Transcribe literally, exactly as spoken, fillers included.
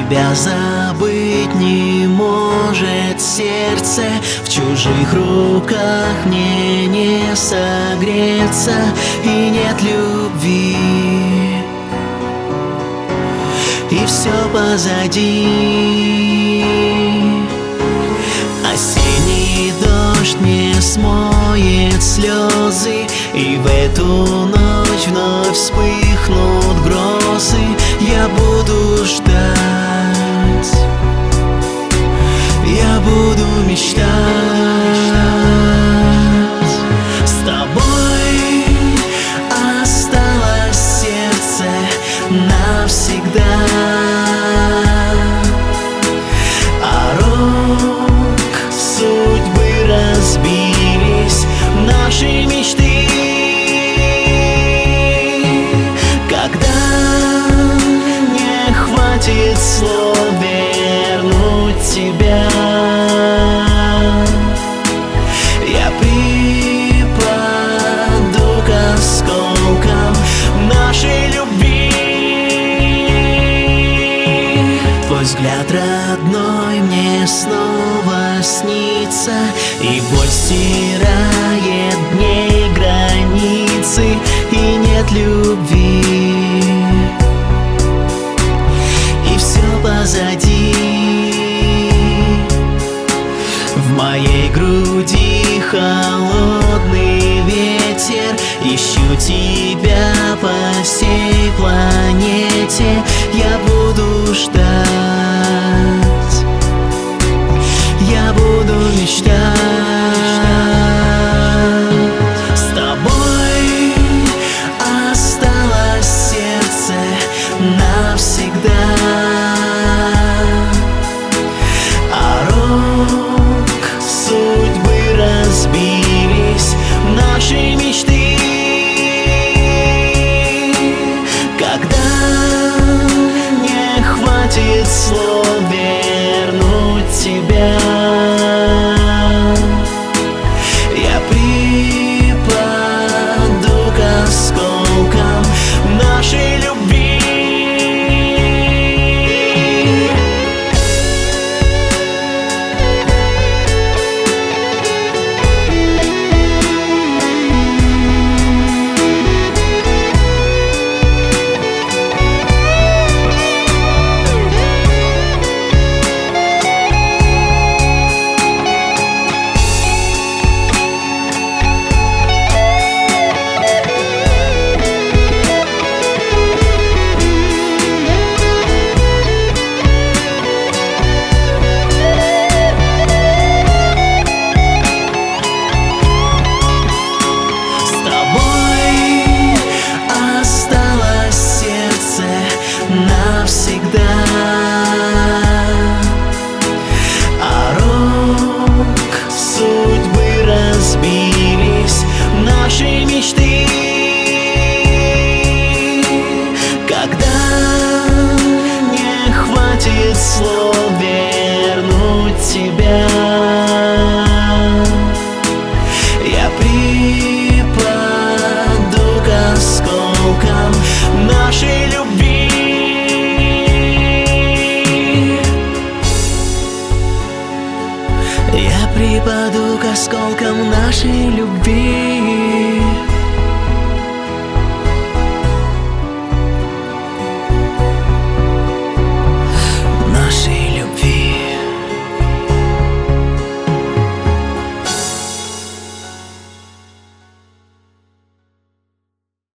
тебя забыть не может сердце. В чужих руках мне не согреться, и нет любви, и все позади. Осенний дождь не смоет слезы, и в эту ночь вновь вспыхнут грозы. Я буду ждать, я буду мечтать. С тобой осталось сердце навсегда, а рок судьбы разбились наши мечты. Когда не хватит слов вернуть тебя, я припаду к осколкам нашей любви. Твой взгляд родной мне снова снится, и боль стирает дней границы, и нет любви, и все позади. В моей груди холодный ветер, ищу тебя по всей планете. Я буду ждать, я буду мечтать. С тобой осталось сердце навсегда, а рок судьбы разбились наши мечты. Когда не хватит слов вернуть тебя, я припаду к осколкам нашей любви. Навсегда, а рок судьбы разбились наши мечты. Когда не хватит слов вернуть тебя, я припаду к осколкам нашей любви. Я припаду к осколкам нашей любви.